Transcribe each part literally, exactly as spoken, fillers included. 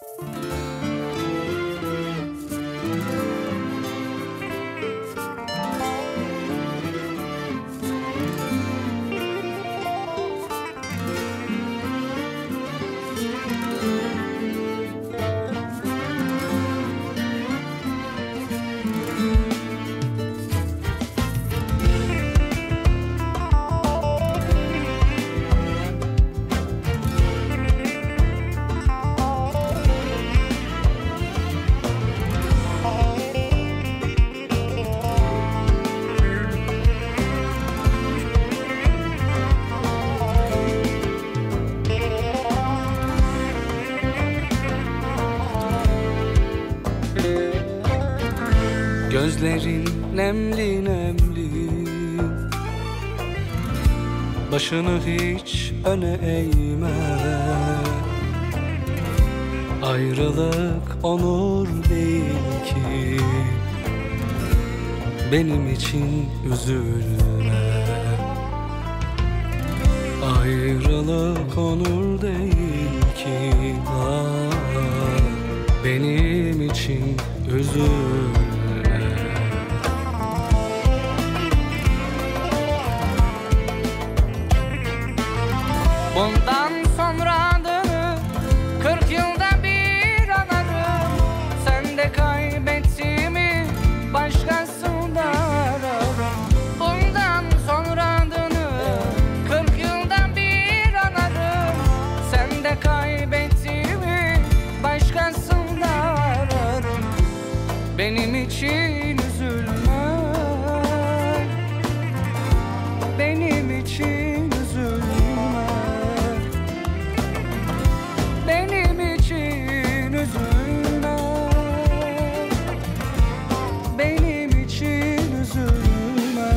Gözlerin nemli nemli, başını hiç öne eğme. Ayrılık onur değil ki, benim için üzülme. Ayrılık onur değil ki, ah, benim için üzülme. Bundan sonra adını kırk yılda bir anarım. Sen de kaybettiğimi başkasında ararım. Bundan sonra adını kırk yılda bir anarım. Sen de kaybettiğimi başkasında ararım. Benim için üzülme, benim için üzülme. Benim için üzülme, benim için üzülme.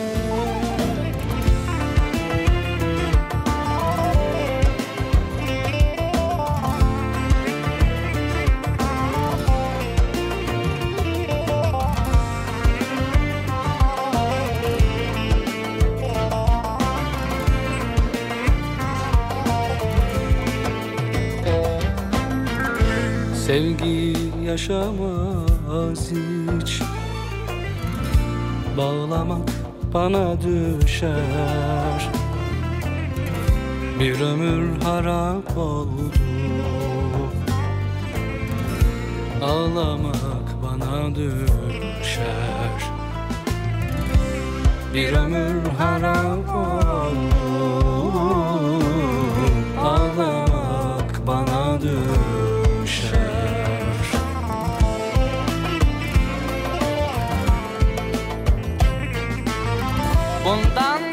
Sevgi yaşamaz hiç, bağlamak bana düşer. Bir ömür harap oldu, ağlamak bana düşer. Bir ömür harap oldu, ağlamak bana düşer. Bundan